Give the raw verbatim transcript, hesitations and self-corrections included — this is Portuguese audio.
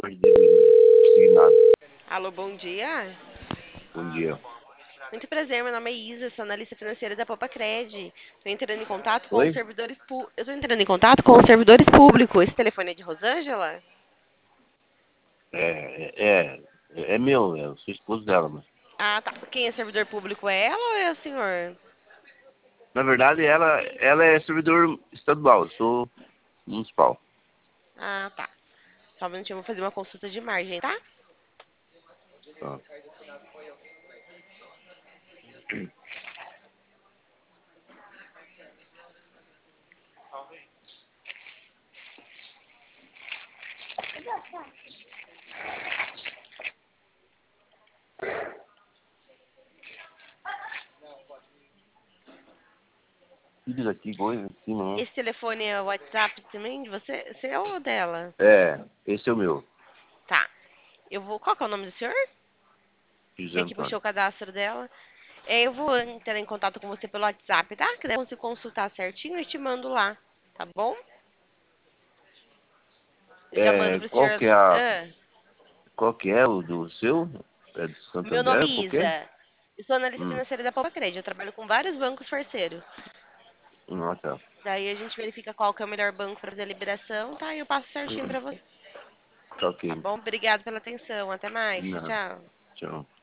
Signado. Alô, bom dia. Bom dia. Muito prazer, meu nome é Isa, sou analista financeira da Popacred. Estou entrando em contato com os Oi? servidores pu... Eu estou entrando em contato com os servidores públicos. Esse telefone é de Rosângela? É, é, é, é meu, eu sou esposo dela, mas. Ah, tá. Quem é servidor público é ela ou é o senhor? Na verdade, ela, ela é servidor estadual, eu sou municipal. Ah, tá. Só um minutinho, eu vou fazer uma consulta de margem, tá? Tá. Filhos aqui, coisa em cima, né? Esse telefone é o WhatsApp também de você? Você ou dela? É, esse é o meu, Tá. Eu vou. Qual que é o nome do senhor? José Que aqui puxou Antônio. o cadastro dela. É, eu vou entrar em contato com você pelo WhatsApp, tá? Que daí eu consigo consultar certinho e te mando lá, tá bom? Eu já mando É, pro qual senhor. que é a, Ah, qual que é o do seu? É do meu nome Santander, é qual que é? Isa. Eu sou analista Hum, financeira da Poupa Crédito. Eu trabalho com vários bancos parceiros. ah, tá. Daí a gente verifica qual que é o melhor banco para fazer a liberação, tá? E eu passo certinho Hum, para você. tá ok. Tá bom? Obrigado pela atenção. Até mais. Tchau, Não, tchau. tchau.